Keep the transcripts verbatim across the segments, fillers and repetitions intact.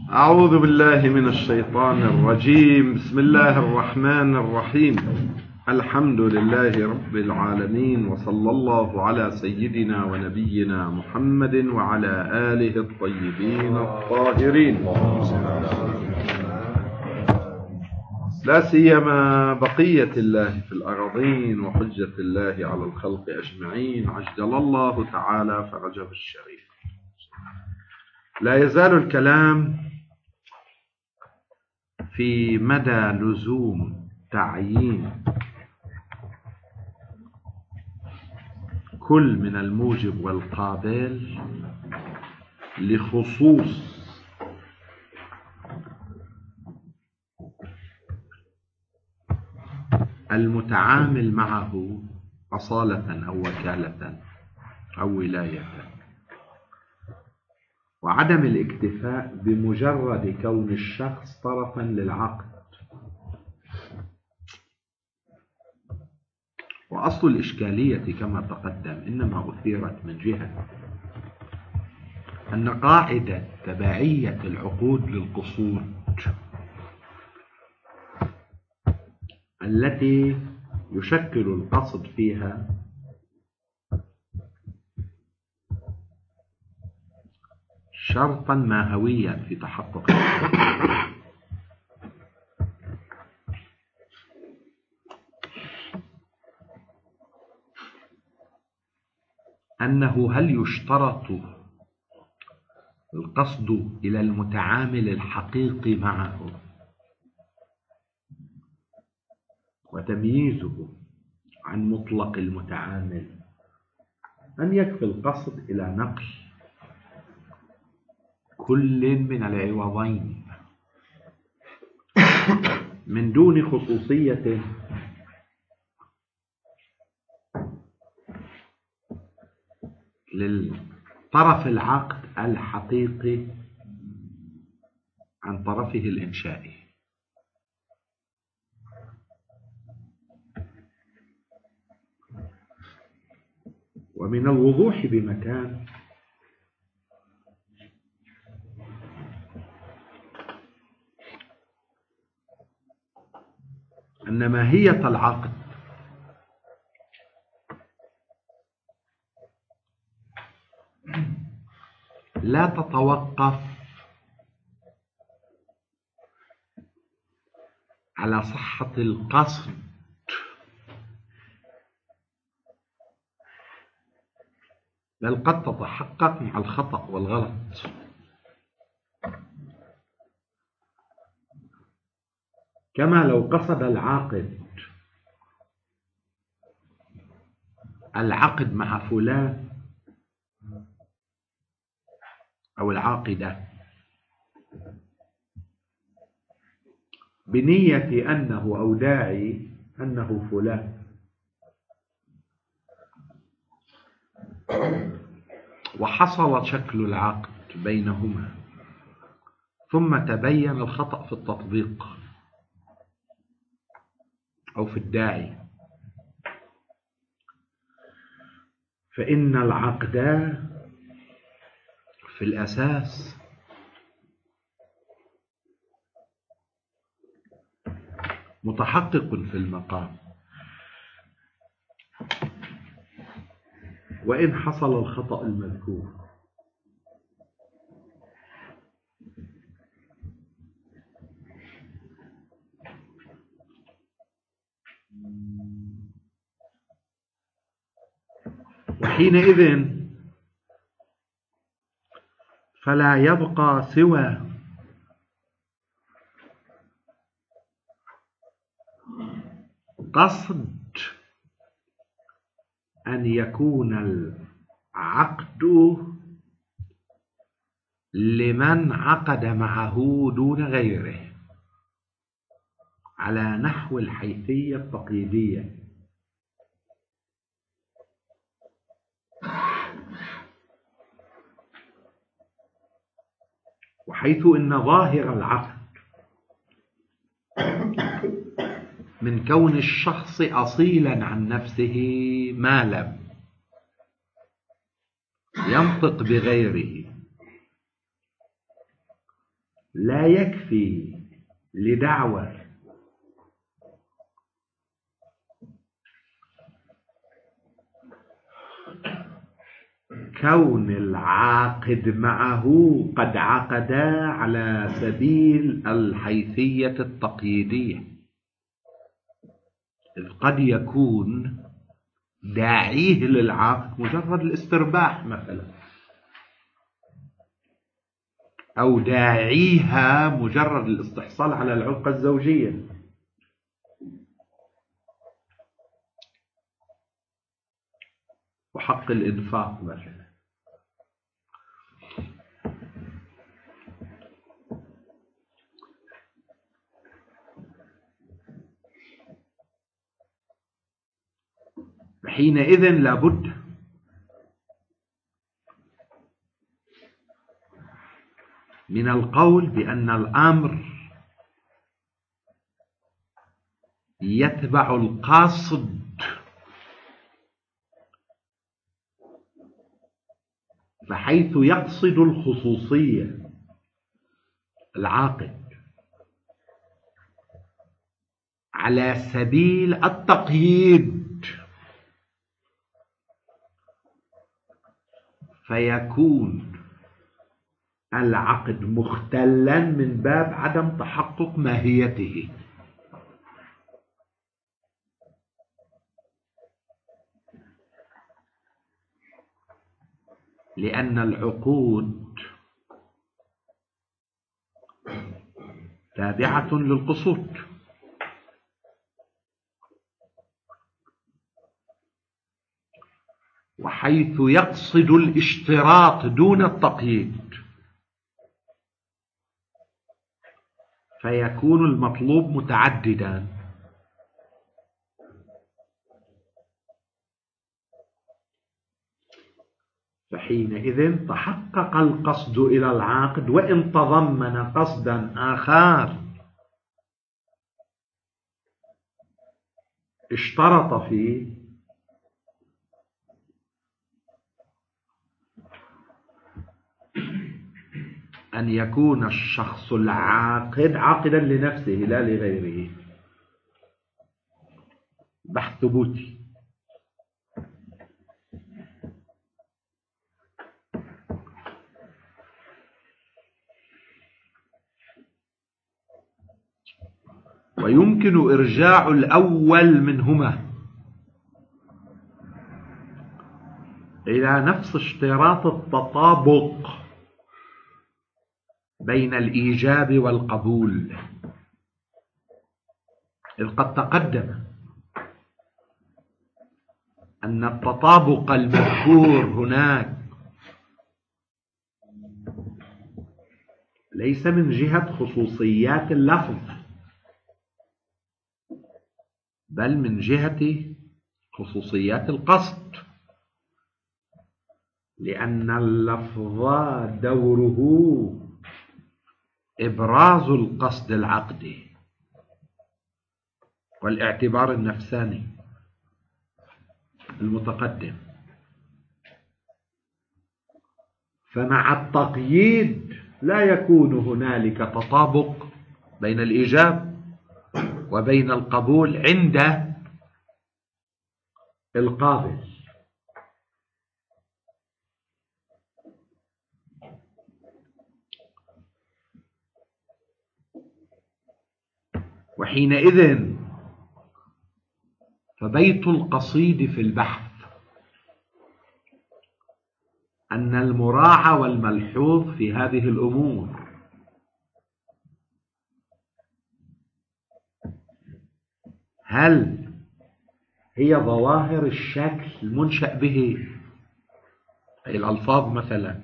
أعوذ بالله من الشيطان الرجيم. بسم الله الرحمن الرحيم. الحمد لله رب العالمين، وصلى الله على سيدنا ونبينا محمد وعلى آله الطيبين الطاهرين، لا سيما بقية الله في الأرضين وحجة الله على الخلق أجمعين، عجل الله تعالى فرجه الشريف. لا يزال الكلام في مدى لزوم تعيين كل من الموجب والقابل لخصوص المتعامل معه أصالة أو وكالة أو ولاية، وعدم الاكتفاء بمجرد كون الشخص طرفا للعقد. وأصل الإشكالية كما تقدم إنما أثيرت من جهة أن قاعدة تبعية العقود للقصود التي يشكل القصد فيها شرطا ماهويا في تحقق أنه هل يشترط القصد إلى المتعامل الحقيقي معه وتمييزه عن مطلق المتعامل، أن يكفي القصد إلى نقل كل من العوضين من دون خصوصية للطرف العقد الحقيقي عن طرفه الإنشائي. ومن الوضوح بمكان أن ماهية العقد لا تتوقف على صحة القصد، بل قد تتحقق مع الخطأ والغلط. كما لو قصد العاقد العقد مع فلان أو العاقدة بنية أنه أو داعي أنه فلان، وحصل شكل العقد بينهما ثم تبين الخطأ في التطبيق أو في الداعي، فإن العقد في الأساس متحقق في المقام، وإن حصل الخطأ المذكور. وحينئذ فلا يبقى سوى قصد أن يكون العقد لمن عقد معه دون غيره على نحو الحيثية التقليدية، وحيث إن ظاهر العقد من كون الشخص أصيلا عن نفسه ما لم ينطق بغيره لا يكفي لدعوى كون العاقد معه قد عقدا على سبيل الحيثية التقييدية، إذ قد يكون داعيه للعقد مجرد الاسترباح مثلا، أو داعيها مجرد الاستحصال على العلاقة الزوجية. وحق الإنفاق مثلا. حينئذ لابد من القول بأن الأمر يتبع القاصد، فحيث يقصد الخصوصية العاقد على سبيل التقييد، فيكون العقد مختلا من باب عدم تحقق ماهيته. لأن العقود تابعة للقصود، وحيث يقصد الاشتراط دون التقييد فيكون المطلوب متعددا. فحينئذ تحقق القصد إلى العاقد وإن تضمن قصدا آخر اشترط فيه أن يكون الشخص العاقد عاقدا لنفسه لا لغيره. بحث ثبوتي. ويمكن إرجاع الأول منهما إلى نفس اشتراط التطابق بين الإيجاب والقبول، إذ قد تقدم أن التطابق المذكور هناك ليس من جهة خصوصيات اللفظ بل من جهة خصوصيات القصد، لأن اللفظ دوره إبراز القصد العقدي والاعتبار النفساني المتقدم. فمع التقييد لا يكون هنالك تطابق بين الإيجاب وبين القبول عند القابل. وحينئذ فبيت القصيد في البحث أن المراعى والملحوظ في هذه الأمور هل هي ظواهر الشكل المنشأ به، أي الألفاظ مثلا،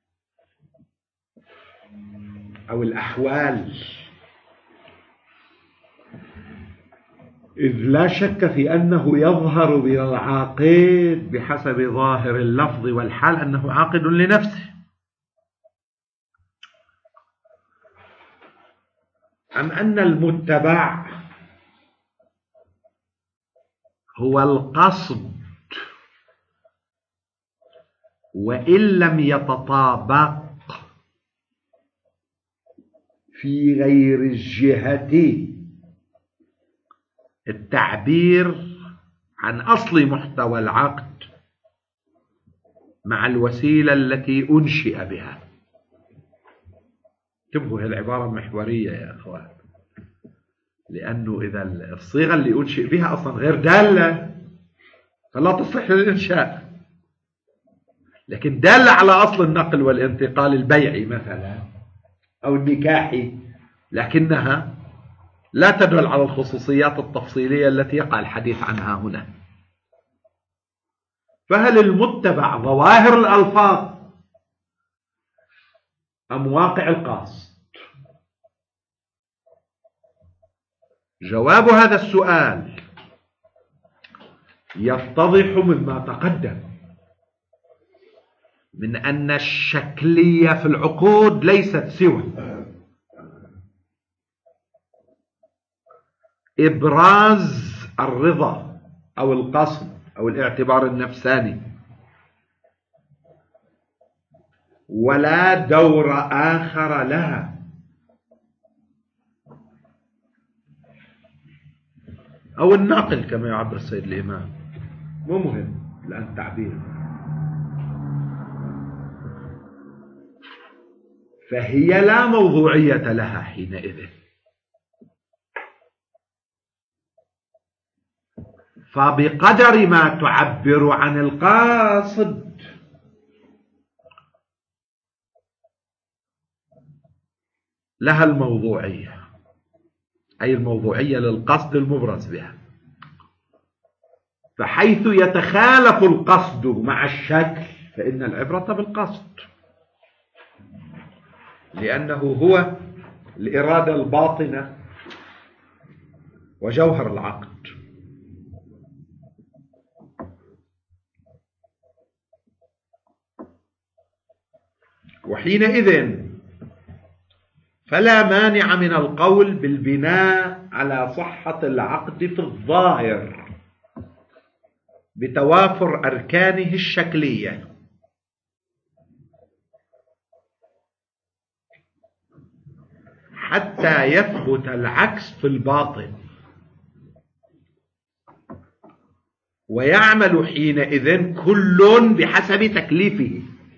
أو الأحوال، إذ لا شك في أنه يظهر من العاقد بحسب ظاهر اللفظ والحال أنه عاقد لنفسه، أم أن المتبع هو القصد وإن لم يتطابق في غير الجهة التعبير عن أصل محتوى العقد مع الوسيلة التي أنشئ بها. انتبهوا، هي العبارة محورية يا أخوان، لأنه إذا الصيغة اللي أنشئ بها أصلا غير دالة فلا تصلح للإنشاء، لكن دالة على أصل النقل والانتقال البيعي مثلا أو النكاحي، لكنها لا تدل على الخصوصيات التفصيلية التي يقع الحديث عنها هنا. فهل المتبع ظواهر الألفاظ أم واقع القصد؟ جواب هذا السؤال يتضح مما تقدم من أن الشكلية في العقود ليست سوى إبراز الرضا أو القصد أو الاعتبار النفساني، ولا دور آخر لها. أو الناقل كما يعبر السيد الإمام، مو مهم الآن التعبير. فهي لا موضوعية لها حينئذ، فبقدر ما تعبر عن القاصد لها الموضوعية، أي الموضوعية للقصد المبرز بها. فحيث يتخالف القصد مع الشكل فإن العبرة بالقصد، لأنه هو الإرادة الباطنة وجوهر العقد. وحينئذ فلا مانع من القول بالبناء على صحة العقد في الظاهر بتوافر أركانه الشكلية، حتى يثبت العكس في الباطن، ويعمل حينئذ كل بحسب تكليفه.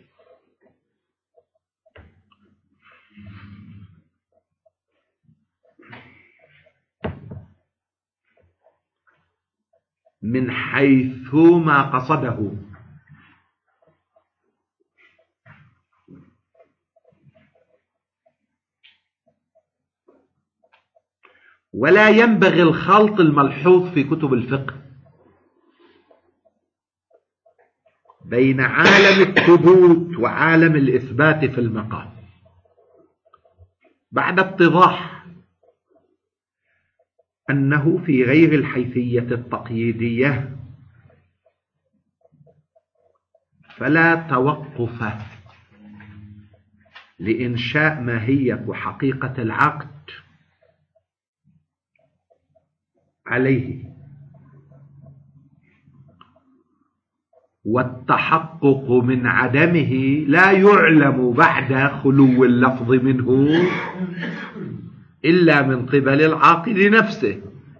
من حيث ما قصده. ولا ينبغي الخلط الملحوظ في كتب الفقه بين عالم الثبوت وعالم الإثبات في المقام بعد اتضاح أنه في غير الحيثية التقييدية فلا توقف لإنشاء ماهية وحقيقة العقد عليه، والتحقق من عدمه لا يعلم بعد خلو اللفظ منه إلا من قبل العاقد نفسه.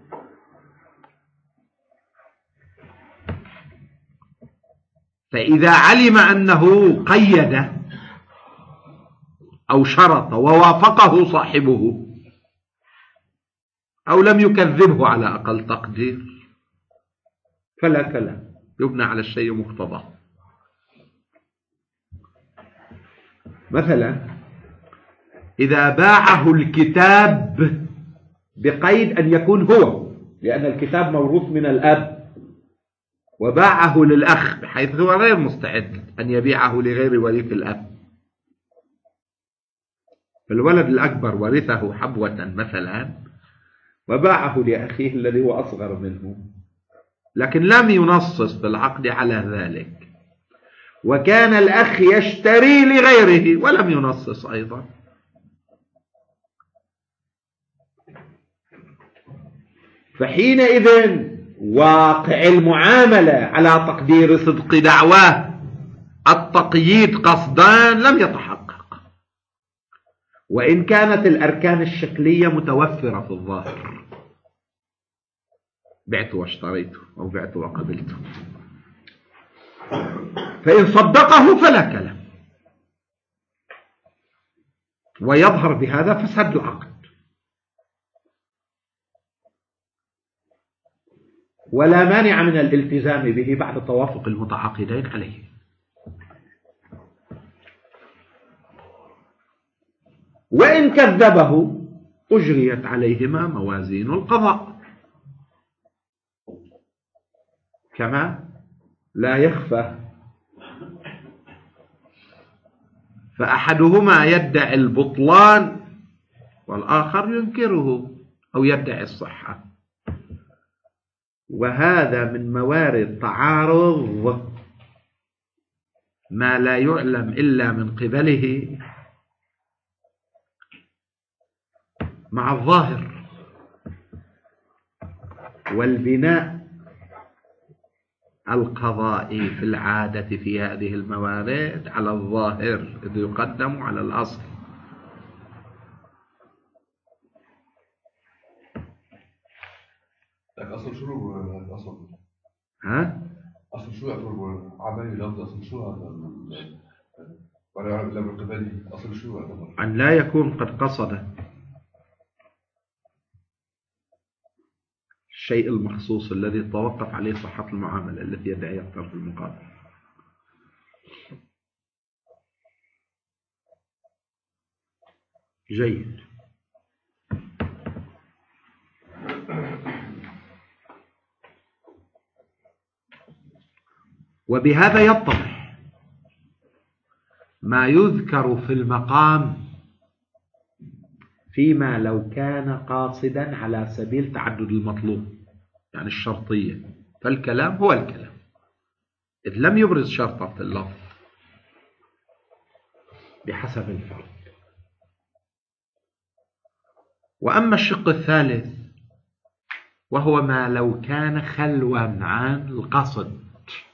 فإذا علم أنه قيد أو شرط ووافقه صاحبه أو لم يكذبه على أقل تقدير فلا كلام، يبنى على الشيء مقتضى. مثلا إذا باعه الكتاب بقيد أن يكون هو، لأن الكتاب موروث من الأب، وباعه للأخ بحيث هو غير مستعد أن يبيعه لغير وريث الأب، فالولد الأكبر ورثه حبوة مثلا وباعه لأخيه الذي هو أصغر منه، لكن لم ينصص بالعقد على ذلك، وكان الأخ يشتري لغيره ولم ينصص أيضا. فحينئذ واقع المعاملة على تقدير صدق دعواه التقييد قصدان لم يتحقق، وإن كانت الأركان الشكلية متوفرة في الظاهر، بعت واشتريته أو بعت وقبلته، فإن صدقه فلا كلام، ويظهر بهذا فساد العقد، ولا مانع من الالتزام به بعد توافق المتعاقدين عليه. وإن كذبه أجريت عليهما موازين القضاء، كما لا يخفى، فأحدهما يدعي البطلان والآخر ينكره أو يدعي الصحة، وهذا من موارد تعارض ما لا يعلم إلا من قبله مع الظاهر، والبناء القضائي في العادة في هذه الموارد على الظاهر إذ يقدم على الأصل. أصل شو الأصل؟ ها؟ أصل شو يعتبر عملي لفظ أصل شو هذا؟ ولا يعرف إلا من قبله أصل شو يعتبر؟ أن لا يكون قد قصد الشيء المخصوص الذي توقف عليه صحة المعاملة التي يدعي الطرف المقابل. جيد. وبهذا يتضح ما يذكر في المقام فيما لو كان قاصدا على سبيل تعدد المطلوب، يعني الشرطية، فالكلام هو الكلام إذ لم يبرز شرطا في اللفظ بحسب الفرد. وأما الشق الثالث وهو ما لو كان خلوا عن القصد،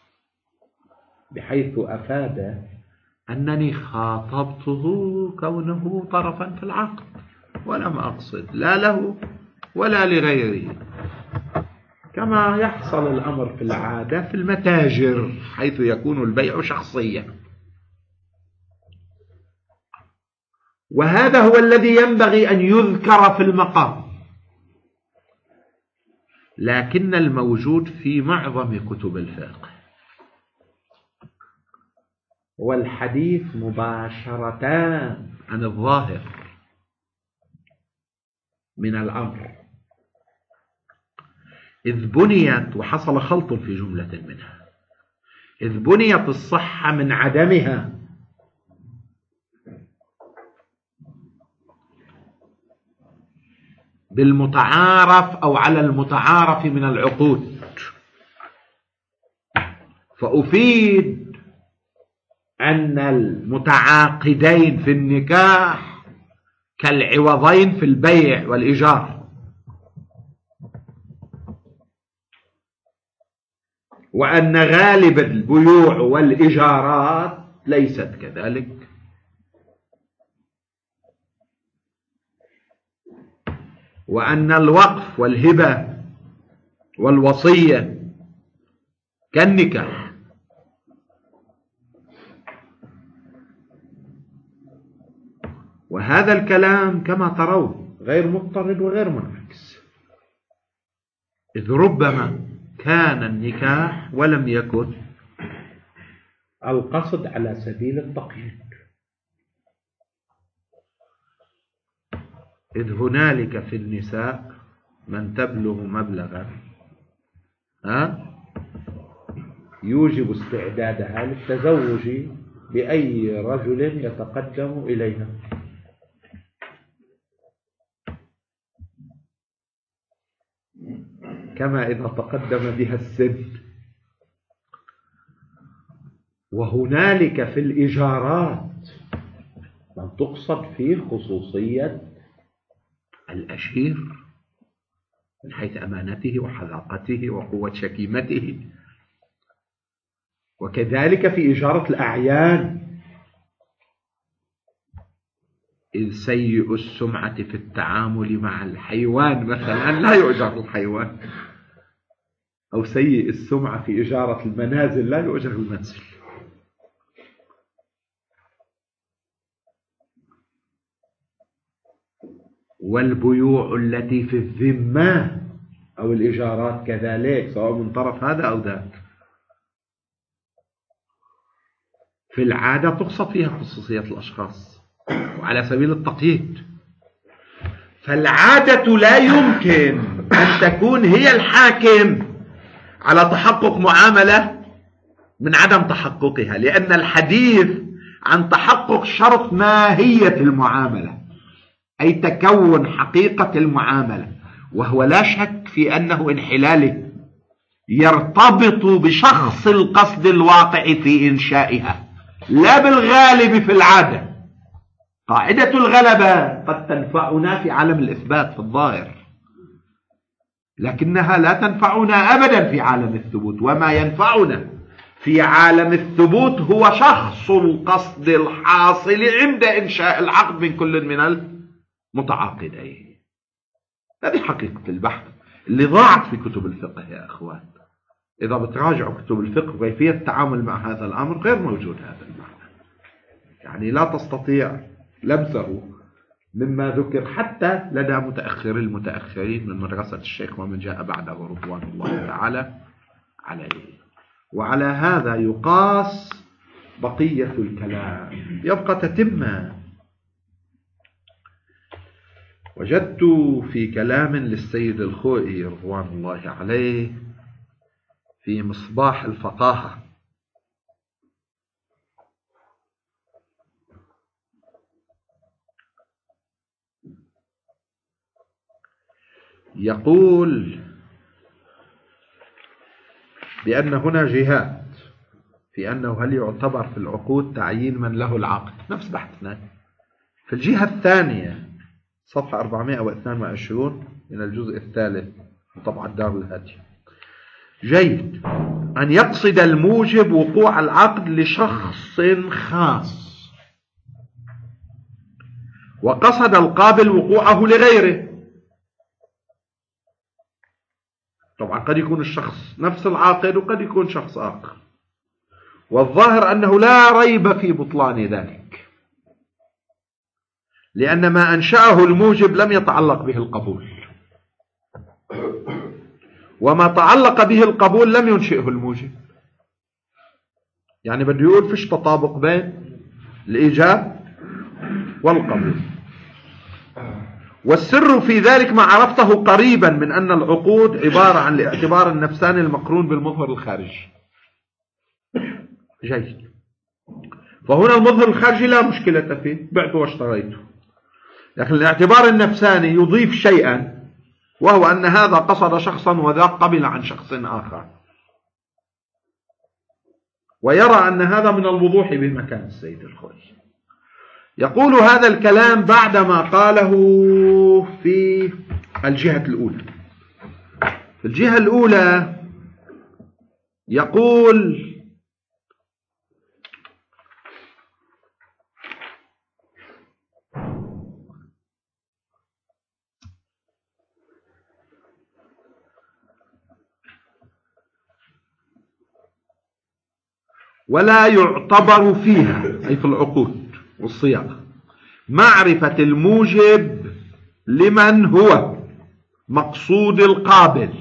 بحيث أفاد أنني خاطبته كونه طرفا في العقد ولم أقصد لا له ولا لغيره، كما يحصل الأمر في العادة في المتاجر حيث يكون البيع شخصيا. وهذا هو الذي ينبغي أن يذكر في المقام، لكن الموجود في معظم كتب الفقه والحديث مباشرة عن الظاهر من الأمر، إذ بنيت، وحصل خلط في جملة منها، إذ بنيت الصحة من عدمها بالمتعارف أو على المتعارف من العقود، فأفيد أن المتعاقدين في النكاح كالعوضين في البيع والإيجار، وأن غالب البيوع والإيجارات ليست كذلك، وأن الوقف والهبة والوصية كالنكاح. وهذا الكلام كما ترون غير مضطرد وغير منعكس، إذ ربما كان النكاح ولم يكن القصد على سبيل التقييد، إذ هنالك في النساء من تبلغ مبلغا ها يوجب استعدادها للتزوج بأي رجل يتقدم إليها، كما إذا تقدم بها السن. وهنالك في الإيجارات من تقصد فيه خصوصية الأشير من حيث أمانته وحذاقته وقوة شكيمته، وكذلك في إجارة الأعيان إذ سيء السمعة في التعامل مع الحيوان مثلا لا يؤجر الحيوان، أو سيء السمعة في إجارة المنازل لا يؤجر المنزل. والبيوع التي في الذمة أو الإيجارات كذلك، سواء من طرف هذا أو ذاك، في العادة تقصد فيها خصوصية الأشخاص وعلى سبيل التقييد. فالعادة لا يمكن أن تكون هي الحاكم على تحقق معاملة من عدم تحققها، لأن الحديث عن تحقق شرط ماهية المعاملة، أي تكون حقيقة المعاملة، وهو لا شك في أنه انحلاله يرتبط بشخص القصد الواقع في إنشائها لا بالغالب في العادة. قاعدة الغلبة قد تنفعنا في عالم الإثبات في الظاهر، لكنها لا تنفعنا أبدا في عالم الثبوت. وما ينفعنا في عالم الثبوت هو شخص القصد الحاصل عند إنشاء العقد من كل من المتعاقدين. هذه حقيقة البحث اللي ضاعت في كتب الفقه يا أخوان. إذا بتراجعوا كتب الفقه وكيفية التعامل مع هذا الأمر غير موجود هذا المعنى، يعني لا تستطيع لمسه مما ذكر حتى لدى متأخر المتأخرين من مدرسة الشيخ ومن جاء بعده رضوان الله تعالى عليه. وعلى هذا يقاس بقية الكلام، يبقى تتمة. وجدت في كلام للسيد الخوئي رضوان الله عليه في مصباح الفقاهة يقول بأن هنا جهات في أنه هل يعتبر في العقود تعيين من له العقد، نفس بحثنا. في الجهة الثانية صفحة أربعمائة واثنين وعشرين من الجزء الثالث من طبعة دار الهادي، جيد أن يقصد الموجب وقوع العقد لشخص خاص، وقصد القابل وقوعه لغيره. طبعا قد يكون الشخص نفس العاقد وقد يكون شخص آخر، والظاهر أنه لا ريب في بطلان ذلك، لأن ما أنشأه الموجب لم يتعلق به القبول، وما تعلق به القبول لم ينشئه الموجب. يعني بده يقول فيش تطابق بين الإيجاب والقبول. والسر في ذلك ما عرفته قريبا من أن العقود عبارة عن الاعتبار النفساني المقرون بالمظهر الخارجي. جيد. فهنا المظهر الخارجي لا مشكلة فيه، بعته واشتريته، لكن الاعتبار النفساني يضيف شيئا، وهو أن هذا قصد شخصا وذاك قبل عن شخص آخر، ويرى أن هذا من الوضوح بمكان السيد الخوئي. يقول هذا الكلام بعدما قاله في الجهة الأولى. في الجهة الأولى يقول ولا يعتبر فيها، أي في العقود والصياغة، معرفة الموجب لمن هو مقصود القابل،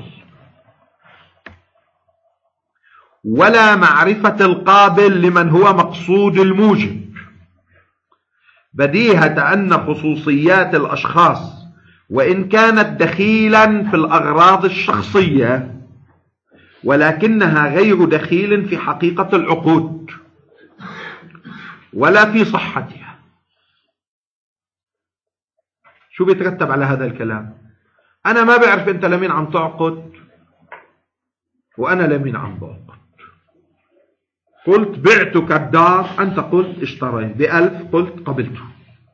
ولا معرفة القابل لمن هو مقصود الموجب، بديهة أن خصوصيات الأشخاص وإن كانت دخيلا في الأغراض الشخصية ولكنها غير دخيل في حقيقة العقود ولا في صحتها. شو بيترتب على هذا الكلام؟ أنا ما بعرف أنت لمين عم تعقد وأنا لمين عم بعقد. قلت بعتك الدار، أنت قلت اشتريت بألف، قلت قبلته.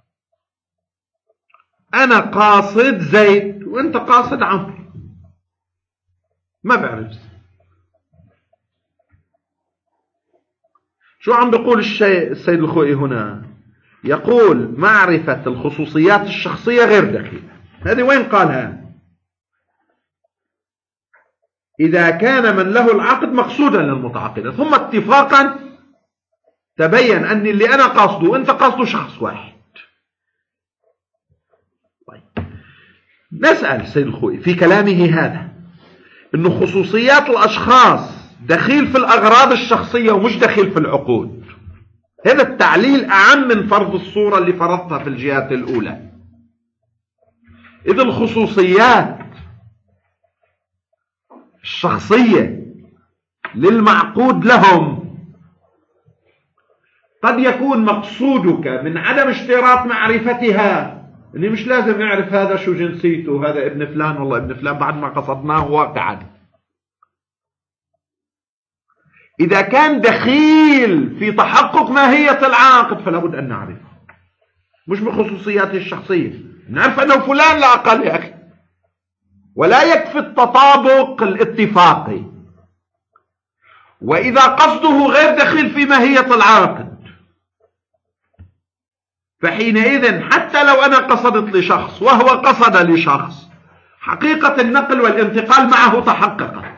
أنا قاصد زيد وأنت قاصد عمرو، ما بعرف. شو عم بيقول الشيء السيد الخوئي هنا؟ يقول معرفة الخصوصيات الشخصية غير دخيلة. هذه وين قالها؟ إذا كان من له العقد مقصودا للمتعاقدين، ثم اتفاقا تبين أن اللي أنا قاصده وأنت قاصده شخص واحد. طيب نسأل سيد الخوئي في كلامه هذا أنه خصوصيات الأشخاص دخيل في الأغراض الشخصية ومش دخيل في العقود. هذا التعليل أعم من فرض الصورة اللي فرضتها في الجهات الأولى. إذا الخصوصيات الشخصية للمعقود لهم قد يكون مقصودك من عدم اشتراط معرفتها، اني مش لازم اعرف هذا شو جنسيته، هذا ابن فلان والله ابن فلان بعد ما قصدناه واقعا. إذا كان دخيل في تحقق ماهية العاقد فلا بد أن نعرفه، مش بخصوصياته الشخصية. نعرف أنه فلان لا أقل يا أخي، ولا يكفي التطابق الاتفاقي. وإذا قصده غير دخيل في ماهية العاقد فحينئذ حتى لو أنا قصدت لشخص وهو قصد لشخص، حقيقة النقل والانتقال معه تحققت،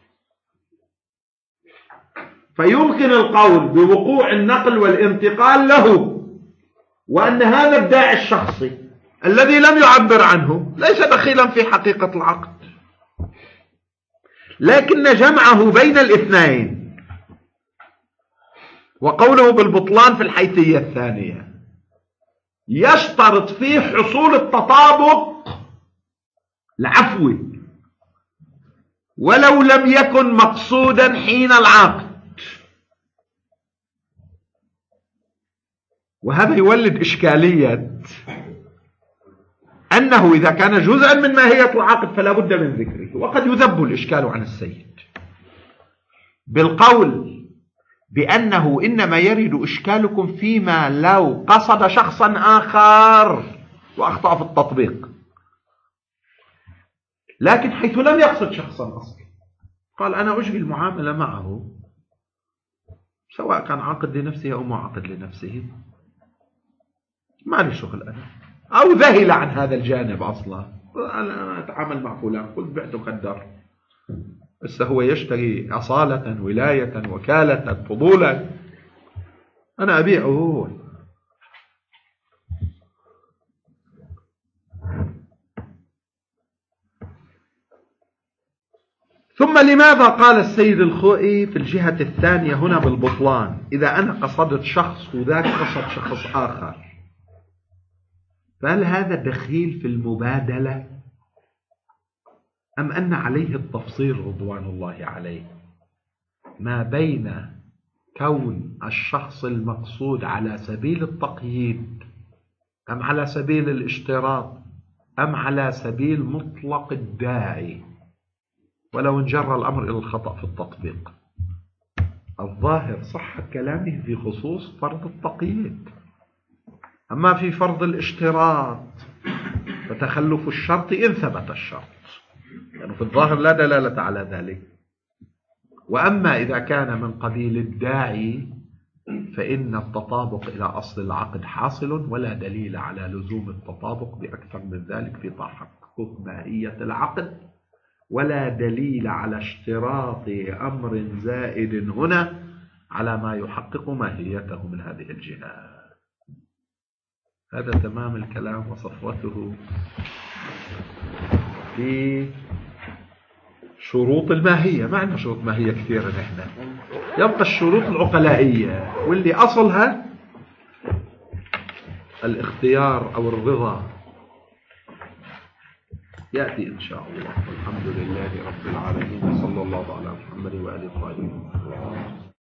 فيمكن القول بوقوع النقل والانتقال له، وأن هذا الداعي الشخصي الذي لم يعبر عنه ليس دخيلا في حقيقة العقد، لكن جمعه بين الاثنين وقوله بالبطلان في الحيثية الثانية يشترط فيه حصول التطابق العفوي ولو لم يكن مقصودا حين العقد. وهذا يولد إشكالية أنه إذا كان جزءا من ماهية العقد فلا بد من ذكره. وقد يذب الإشكال عن السيد بالقول بأنه إنما يرد إشكالكم فيما لو قصد شخصا آخر وأخطأ في التطبيق، لكن حيث لم يقصد شخصا أصلا قال أنا أجري المعاملة معه سواء كان عاقد لنفسه أو معاقد لنفسه، ما لي شغل أنا، أو ذهل عن هذا الجانب أصلا، أنا أتعامل مع فلان قلت بعت قدر، بس هو يشتري أصالة ولاية وكالة فضولا، أنا أبيعه هو. ثم لماذا قال السيد الخوئي في الجهة الثانية هنا بالبطلان إذا أنا قصدت شخص وذاك قصد شخص آخر، فهل هذا دخيل في المبادلة أم أن عليه التفصيل رضوان الله عليه ما بين كون الشخص المقصود على سبيل التقييد أم على سبيل الاشتراط أم على سبيل مطلق الداعي، ولو انجر الأمر إلى الخطأ في التطبيق. الظاهر صح كلامه في خصوص فرض التقييد، أما في فرض الاشتراط فتخلف الشرط إن ثبت الشرط، يعني في الظاهر لا دلالة على ذلك. وأما إذا كان من قبيل الداعي فإن التطابق إلى أصل العقد حاصل، ولا دليل على لزوم التطابق بأكثر من ذلك في تحقق ماهية العقد، ولا دليل على اشتراط أمر زائد هنا على ما يحقق ماهيته من هذه الجهة. هذا تمام الكلام وصفوته في شروط الماهية. ما عندنا شروط ماهية كثيرة نحن، يبقى الشروط العقلائية واللي أصلها الاختيار أو الرضا يأتي إن شاء الله. والحمد لله رب العالمين، صلى الله على محمد وآله وصحبه.